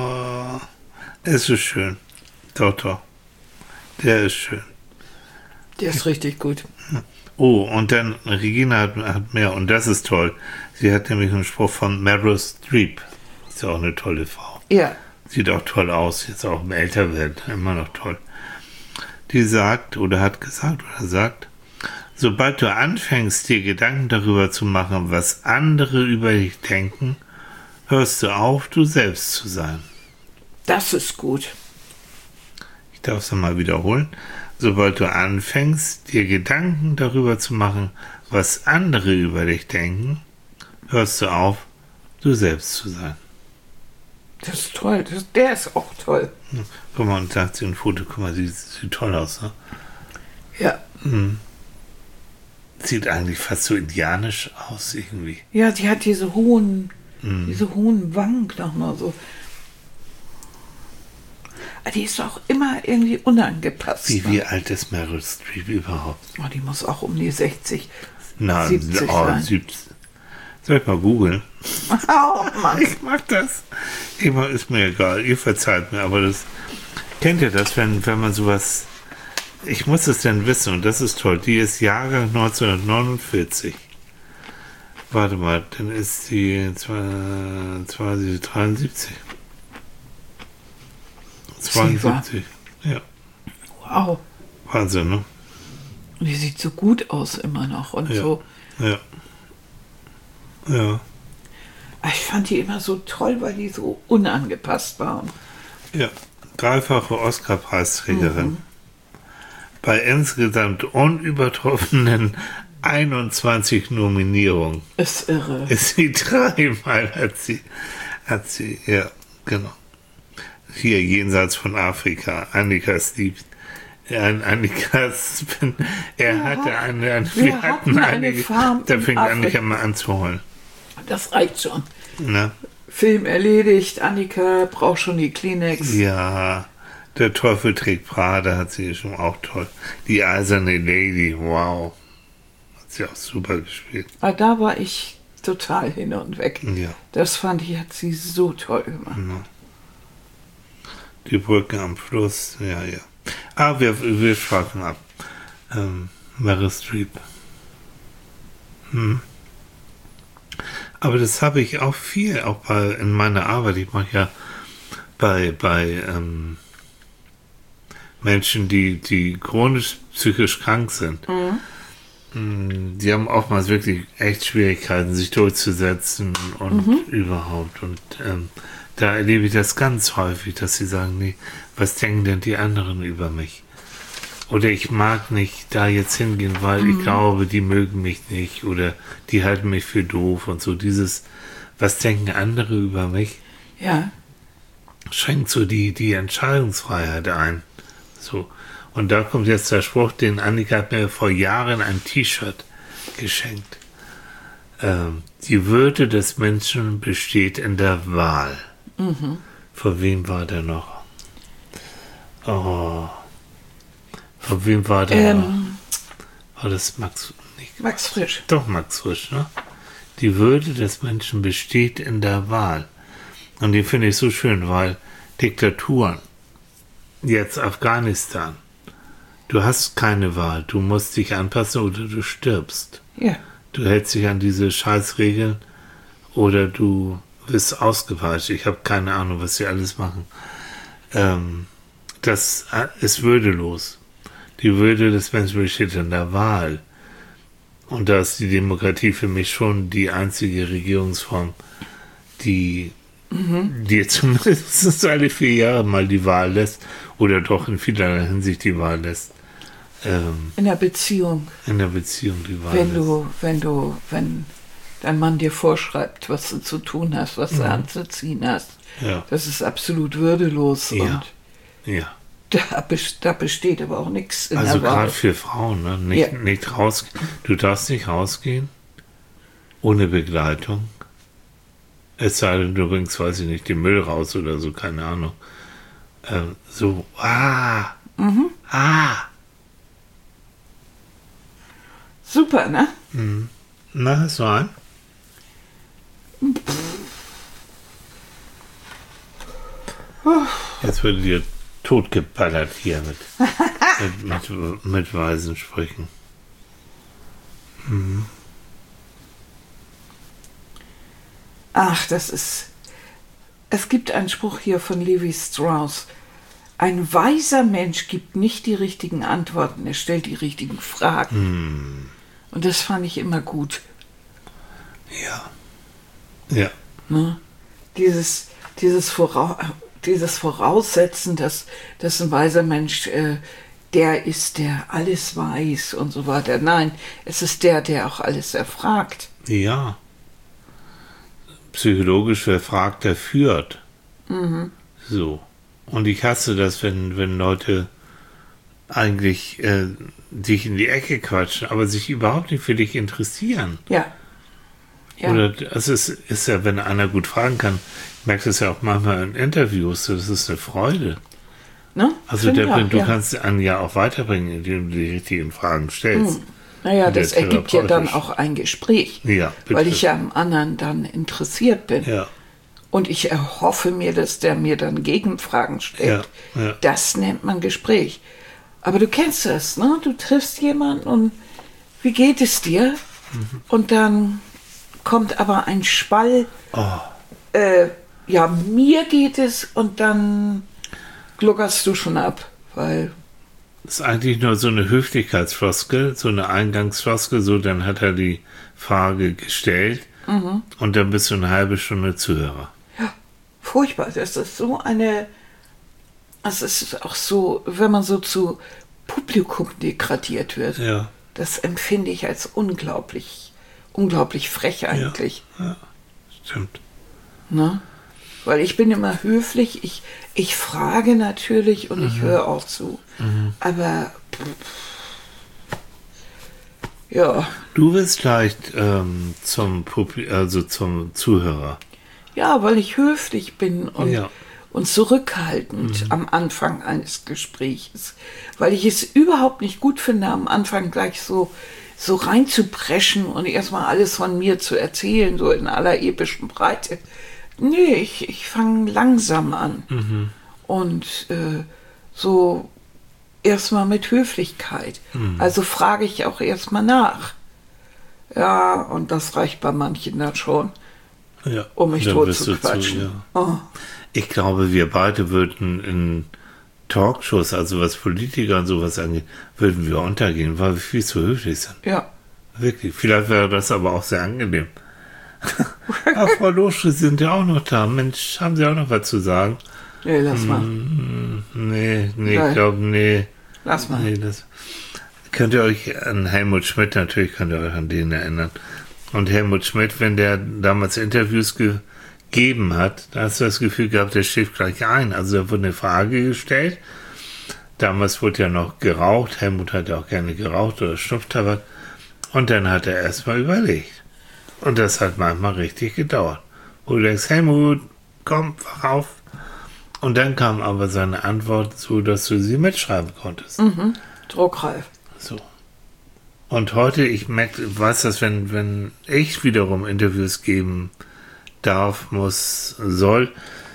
Oh, es ist schön. Doch, doch. Der ist schön. Der ist richtig gut. Oh, und dann Regina hat, hat mehr, und das ist toll. Sie hat nämlich einen Spruch von Meryl Streep. Ist ja auch eine tolle Frau. Ja. Sieht auch toll aus, jetzt auch im Älterwerden, immer noch toll. Die sagt, oder hat gesagt, oder sagt, sobald du anfängst, dir Gedanken darüber zu machen, was andere über dich denken, hörst du auf, du selbst zu sein. Das ist gut. Ich darf es nochmal wiederholen. Sobald du anfängst, dir Gedanken darüber zu machen, was andere über dich denken, hörst du auf, du selbst zu sein. Das ist toll. Das, der ist auch toll. Hm. Guck mal, und sagt sie ein Foto, guck mal, sieht, sieht toll aus, ne? Ja. Hm. Sieht eigentlich fast so indianisch aus, irgendwie. Ja, die hat diese hohen, hm. diese hohen Wangen nochmal so. Die ist auch immer irgendwie unangepasst. Wie, ne? wie alt ist Meryl Streep überhaupt? Oh, die muss auch um die sechzig, Na, siebzig oh, sein. siebzig. Soll ich mal googeln? Oh Mann. Ich mag das. Immer ist mir egal, ihr verzeiht mir, aber das... Kennt ihr das, wenn, wenn man sowas... Ich muss es denn wissen, und das ist toll. Die ist Jahrgang neunzehnhundertneunundvierzig. Warte mal, dann ist sie dreiundsiebzig. zweiundsiebzig. Ja. Wow. Wahnsinn, ne? Und die sieht so gut aus immer noch und Ja. so. Ja. Ja. Ich fand die immer so toll, weil die so unangepasst waren. Ja. Dreifache Oscar-Preisträgerin. Mhm. Bei insgesamt unübertroffenen einundzwanzig Nominierungen Ist irre. ist sie dreimal, hat sie, hat sie, ja, genau. Hier jenseits von Afrika, Annikas liebt. Ja, Annikas, er Ja, hatte eine, eine wir wir hatten hatten eine einige, Farm da in fing Afrika. Annika mal an zu heulen. Das reicht schon. Na? Film erledigt. Annika braucht schon die Kleenex. Ja, der Teufel trägt Prada, hat sie schon auch toll. Die eiserne Lady, wow. Hat sie auch super gespielt. Aber da war ich total hin und weg. Ja. Das fand ich, hat sie so toll gemacht. Ja. Die Brücke am Fluss, ja, ja. Ah, wir, wir schweifen ab. Ähm, Meryl Streep. Hm. Aber das habe ich auch viel, auch bei, in meiner Arbeit. Ich mache ja bei, bei ähm, Menschen, die, die chronisch psychisch krank sind. Mhm. Die haben oftmals wirklich echt Schwierigkeiten, sich durchzusetzen und mhm. überhaupt. Und ähm, da erlebe ich das ganz häufig, dass sie sagen, nee, was denken denn die anderen über mich? Oder ich mag nicht da jetzt hingehen, weil mhm. ich glaube, die mögen mich nicht oder die halten mich für doof und so. Dieses, was denken andere über mich, Ja. schränkt so die, die Entscheidungsfreiheit ein. So. Und da kommt jetzt der Spruch, den Annika hat mir vor Jahren ein T-Shirt geschenkt. Ähm, die Würde des Menschen besteht in der Wahl. Mhm. Von wem war der noch? Oh. Von wem war der? Ähm, War das Max? Nicht, Max Frisch. Doch, Max Frisch, ne? Die Würde des Menschen besteht in der Wahl. Und die finde ich so schön, weil Diktaturen, jetzt Afghanistan, du hast keine Wahl. Du musst dich anpassen oder du stirbst. Ja. Du hältst dich an diese Scheißregeln oder du wirst ausgepeitscht. Ich habe keine Ahnung, was sie alles machen. Ähm, das ist würdelos. Die Würde des Menschen besteht in der Wahl. Und da ist die Demokratie für mich schon die einzige Regierungsform, die mhm. dir zumindest alle vier Jahre mal die Wahl lässt oder doch in vielerlei Hinsicht die Wahl lässt. Ähm, in der Beziehung. In der Beziehung die Wahl Wenn lässt. du, wenn du, wenn dein Mann dir vorschreibt, was du zu tun hast, was du Mhm. anzuziehen hast, Ja. das ist absolut würdelos. Ja. Und Ja. da, bes- da besteht aber auch nichts in Also der Wahl. gerade für Frauen, ne? Nicht, Ja. nicht raus. Du darfst nicht rausgehen ohne Begleitung. Es sei denn, du bringst, weiß ich nicht, den Müll raus oder so, keine Ahnung. Ähm, so, ah, Mhm. ah. Super, ne? Mhm. Na, hast du einen? Jetzt würde dir totgeballert hier mit Mit, mit, mit weisen Sprüchen. Mhm. Ach, das ist... Es gibt einen Spruch hier von Levi Strauss. Ein weiser Mensch gibt nicht die richtigen Antworten, er stellt die richtigen Fragen. Mhm. Und das fand ich immer gut. Ja. Ja. Ne? Dieses, dieses, Vorau dieses Voraussetzen, dass, dass ein weiser Mensch äh, der ist, der alles weiß und so weiter. Nein, es ist der, der auch alles erfragt. Ja. Psychologisch, wer fragt, der führt. Mhm. So. Und ich hasse das, wenn, wenn Leute eigentlich äh, dich in die Ecke quatschen, aber sich überhaupt nicht für dich interessieren. Ja. Ja. Oder es ist, ist ja, wenn einer gut fragen kann, ich merke das ja auch manchmal in Interviews, das ist eine Freude. Ne? Also Find der, auch, du ja. kannst einen ja auch weiterbringen, indem du die richtigen Fragen stellst. Hm. Naja, Und der das ergibt ja dann therapeutisch. auch ein Gespräch, Ja, bitte. weil ich ja am anderen dann interessiert bin. Ja, Und ich erhoffe mir, dass der mir dann Gegenfragen stellt. Ja, ja. Das nennt man Gespräch. Aber du kennst das, ne? Du triffst jemanden und wie geht es dir? Mhm. Und dann kommt aber ein Schwall, oh, äh, ja, mir geht es und dann gluckerst du schon ab, weil... das ist eigentlich nur so eine Höflichkeitsfloskel, so eine Eingangsfloskel, so dann hat er die Frage gestellt Mhm. und dann bist du eine halbe Stunde Zuhörer. Ja, furchtbar. Das ist so eine... Es ist auch so, wenn man so zu Publikum degradiert wird. Ja, Das empfinde ich als unglaublich, unglaublich frech eigentlich. ja, stimmt. Ne? Weil ich bin immer höflich, ich, ich frage natürlich und ich höre auch zu. Mhm. Aber ja, Du wirst leicht ähm, zum Publi also zum Zuhörer. ja, weil ich höflich bin und, Ja. und zurückhaltend am Anfang eines Gesprächs. Weil ich es überhaupt nicht gut finde, am Anfang gleich so, so reinzupreschen und erstmal alles von mir zu erzählen, so in aller epischen Breite. Nee, ich, ich fange langsam an. Mhm. Und äh, so erstmal mit Höflichkeit. Mhm. Also frage ich auch erstmal nach. Ja, und das reicht bei manchen dann schon, Ja. um mich Dann tot bist zu du quatschen. ja. Oh. Ich glaube, wir beide würden in Talkshows, also was Politiker und sowas angeht, würden wir untergehen, weil wir viel zu höflich sind. Ja, Wirklich. Vielleicht wäre das aber auch sehr angenehm. Ach, Frau Loschke, Sie sind ja auch noch da. Mensch, haben Sie auch noch was zu sagen? nee, lass mal. Mm, Nee, nee, Nein. ich glaube, nee. Lass mal. Nee, das könnt ihr euch an Helmut Schmidt, natürlich könnt ihr euch an den erinnern. Und Helmut Schmidt, wenn der damals Interviews gegeben hat, da hast du das Gefühl gehabt, der schläft gleich ein. Also da wurde eine Frage gestellt. Damals wurde ja noch geraucht. Helmut hat ja auch gerne geraucht oder Schnupftabak. Und dann hat er erstmal überlegt. Und das hat manchmal richtig gedauert. Wo du denkst, Helmut, komm, wach auf. Und dann kam aber seine Antwort so, dass du sie mitschreiben konntest. Mhm. Druckreif. So. Und heute, ich merke, weiß das, wenn, wenn ich wiederum Interviews geben darf, muss, soll,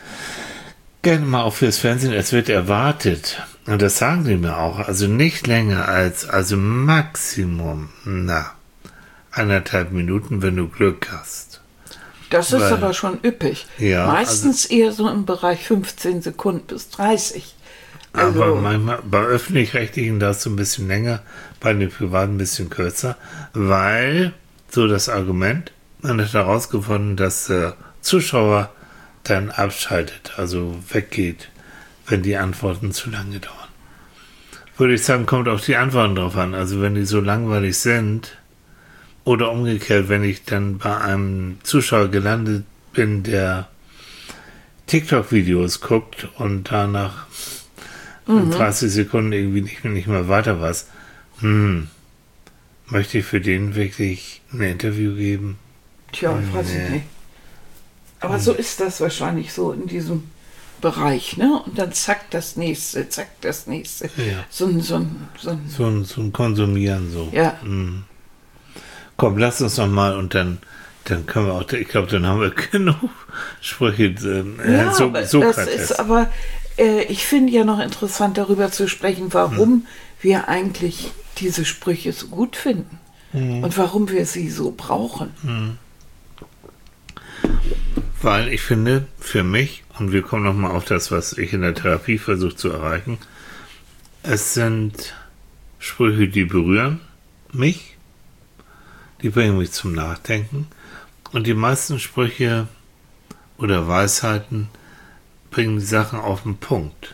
gerne mal auch fürs Fernsehen, es wird erwartet. Und das sagen die mir auch. Also nicht länger als, also Maximum, na, anderthalb Minuten, wenn du Glück hast. Das ist Weil- aber schon üppig. Ja, Meistens eher so im Bereich fünfzehn Sekunden bis dreißig. Also, Aber manchmal, bei öffentlich-rechtlichen darfst du ein bisschen länger, bei den privaten ein bisschen kürzer, weil, so das Argument, man hat herausgefunden, dass der Zuschauer dann abschaltet, also weggeht, wenn die Antworten zu lange dauern. Würde ich sagen, kommt auf die Antworten drauf an. Also wenn die so langweilig sind, oder umgekehrt, wenn ich dann bei einem Zuschauer gelandet bin, der TikTok-Videos guckt und danach in dreißig Sekunden irgendwie nicht, nicht mehr weiter was, hm, möchte ich für den wirklich ein Interview geben? tja, ich weiß ich Nee. nicht. Aber so ist das wahrscheinlich so in diesem Bereich, ne? Und dann zack das nächste, zack das nächste. Ja. So ein, so ein, so ein, So ein, so ein Konsumieren so. ja. Hm. Komm, lass uns noch mal und dann, dann können wir auch, ich glaube, dann haben wir genug Sprüche. Äh, Ja, so, aber so das ist aber, äh, ich finde ja noch interessant, darüber zu sprechen, warum hm. wir eigentlich diese Sprüche so gut finden hm. und warum wir sie so brauchen. Hm. Weil ich finde, für mich, und wir kommen nochmal auf das, was ich in der Therapie versuche zu erreichen, es sind Sprüche, die berühren mich, die bringen mich zum Nachdenken, und die meisten Sprüche oder Weisheiten bringen die Sachen auf den Punkt.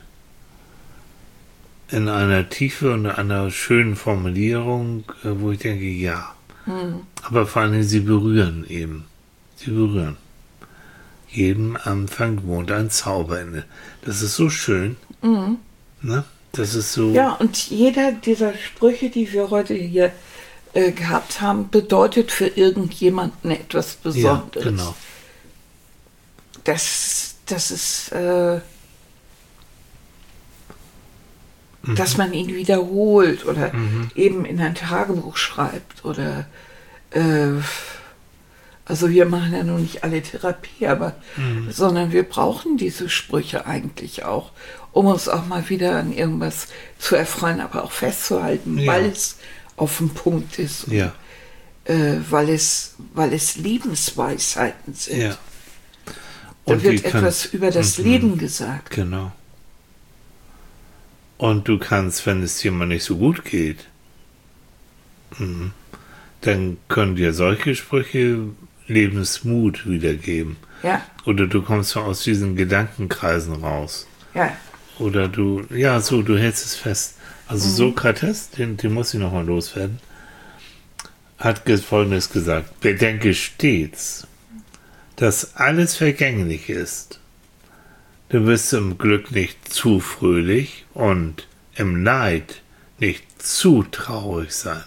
In einer Tiefe und einer schönen Formulierung, wo ich denke, ja. Mhm. Aber vor allem, sie berühren eben. Sie berühren. Jedem Anfang wohnt ein Zauberende. Das ist so schön. Mhm. Ne? Das ist so. Ja, und jeder dieser Sprüche, die wir heute hier äh, gehabt haben, bedeutet für irgendjemanden etwas Besonderes. Ja, genau. Das, das ist, äh, mhm. dass man ihn wiederholt oder mhm. eben in ein Tagebuch schreibt oder äh, also wir machen ja nun nicht alle Therapie, aber mhm. sondern wir brauchen diese Sprüche eigentlich auch, um uns auch mal wieder an irgendwas zu erfreuen, aber auch festzuhalten, ja. weil es auf dem Punkt ist, und, ja. äh, weil es, weil es Lebensweisheiten sind. Ja. Da wird etwas kann, über das mhm. Leben gesagt. Genau. Und du kannst, wenn es dir mal nicht so gut geht, mhm, dann können dir solche Sprüche Lebensmut wiedergeben. Ja. Oder du kommst aus diesen Gedankenkreisen raus. Ja. Oder du, ja, so, du hältst es fest. Also mhm. Sokrates, den, den muss ich nochmal loswerden, hat Folgendes gesagt: Bedenke stets, dass alles vergänglich ist. Du wirst im Glück nicht zu fröhlich und im Leid nicht zu traurig sein.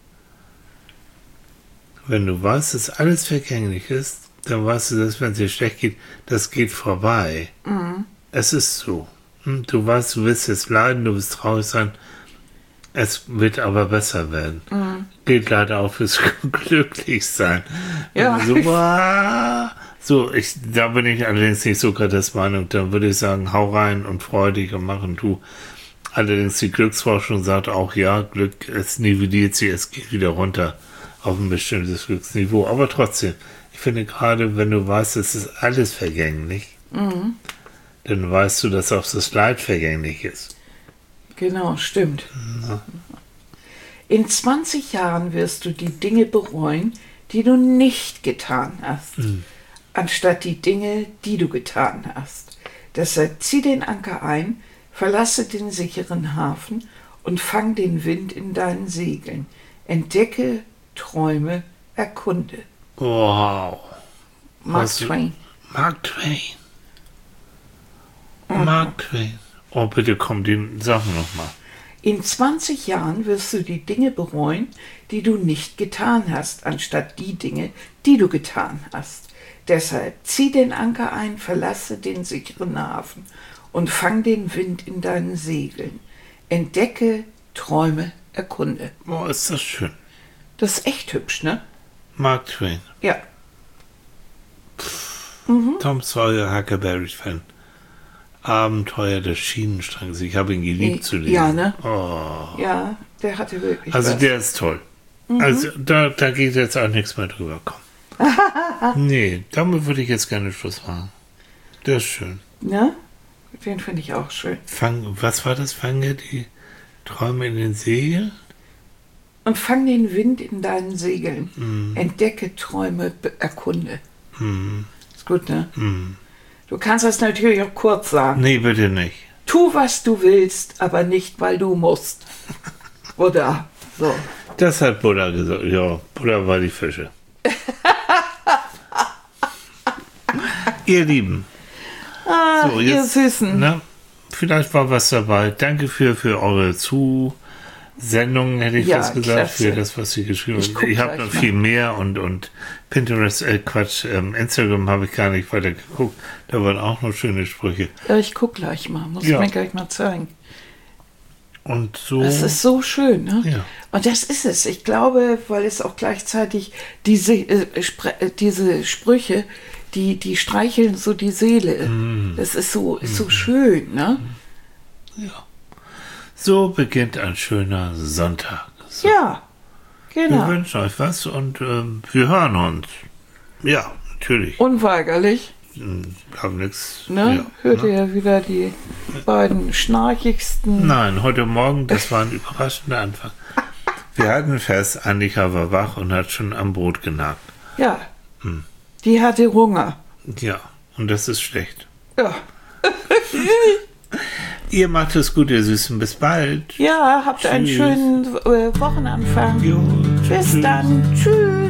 Wenn du weißt, dass alles vergänglich ist, dann weißt du, dass wenn es dir schlecht geht, das geht vorbei. Mhm. Es ist so. Du weißt, du wirst jetzt leiden, du wirst traurig sein. Es wird aber besser werden. Mhm. Gilt leider auch fürs Glücklichsein. Ja. So, wow. so ich, da bin ich allerdings nicht Sokrates Meinung. Dann würde ich sagen, hau rein und freu dich und mach und tu. Allerdings die Glücksforschung sagt auch, ja, Glück, es nivelliert sich, es geht wieder runter auf ein bestimmtes Glücksniveau. Aber trotzdem, ich finde gerade, wenn du weißt, es ist alles vergänglich, mhm. dann weißt du, dass auch das Leid vergänglich ist. Genau, stimmt. Na. In zwanzig Jahren wirst du die Dinge bereuen, die du nicht getan hast, mhm. anstatt die Dinge, die du getan hast. Deshalb zieh den Anker ein, verlasse den sicheren Hafen und fang den Wind in deinen Segeln. Entdecke, träume, erkunde. Wow. Mark Twain. Mark Twain. Mhm. Mark Twain. Oh, bitte komm, die Sachen nochmal. In zwanzig Jahren wirst du die Dinge bereuen, die du nicht getan hast, anstatt die Dinge, die du getan hast. Deshalb zieh den Anker ein, verlasse den sicheren Hafen und fang den Wind in deinen Segeln. Entdecke, träume, erkunde. Oh, ist das schön. Das ist echt hübsch, ne? Mark Twain. Ja. Mhm. Tom Sawyer, Huckleberry-Fan. Abenteuer des Schienenstrangs. Ich habe ihn geliebt zu lesen. Ja, ne? Oh. Ja, der hatte wirklich Also was. Der ist toll. Mhm. Also da, da geht jetzt auch nichts mehr drüber. Komm. Nee, damit würde ich jetzt gerne Schluss machen. Der ist schön. Ne? Den finde ich auch schön. Fang, was war das? Fange die Träume in den Segeln? Und fang den Wind in deinen Segeln. Mm. Entdecke, träume, erkunde. Mm. Ist gut, ne? Mm. Du kannst das natürlich auch kurz sagen. Nee, bitte nicht. Tu, was du willst, aber nicht, weil du musst. Buddha. So. Das hat Buddha gesagt. Ja, Buddha war die Fische. Ihr Lieben. Ah, so, ihr jetzt, Süßen. Na, vielleicht war was dabei. Danke für, für eure Zusendungen, hätte ich ja, fast gesagt, klasse. für das, was Sie geschrieben haben. Ich, ich habe noch mal. viel mehr und, und Pinterest, äh, Quatsch, ähm, Instagram habe ich gar nicht weiter geguckt. Da waren auch noch schöne Sprüche. Ja, ich gucke gleich mal. Muss ja. mir gleich mal zeigen. Und so. Das ist so schön, ne? Ja. Und das ist es. Ich glaube, weil es auch gleichzeitig diese, äh, Spr- äh, diese Sprüche, die, die streicheln so die Seele. Mm. Das ist so, ist so schön, ne? Ja. So beginnt ein schöner Sonntag. So. Ja, genau. Wir wünschen euch was und ähm, wir hören uns. Ja, natürlich. Unweigerlich. Hm, hab nix. Ne? Ja, Hört ne? ihr ja wieder die beiden schnarchigsten. Nein, heute Morgen, das war ein überraschender Anfang. Wir hatten fest, Annika war wach und hat schon am Brot genagt. Ja, Hm. die hatte Hunger. Ja, und das ist schlecht. Ja. Ihr macht es gut, ihr Süßen. Bis bald. Ja, habt einen Tschüss. schönen äh, Wochenanfang. Jo, Bis tschüss. dann. Tschüss.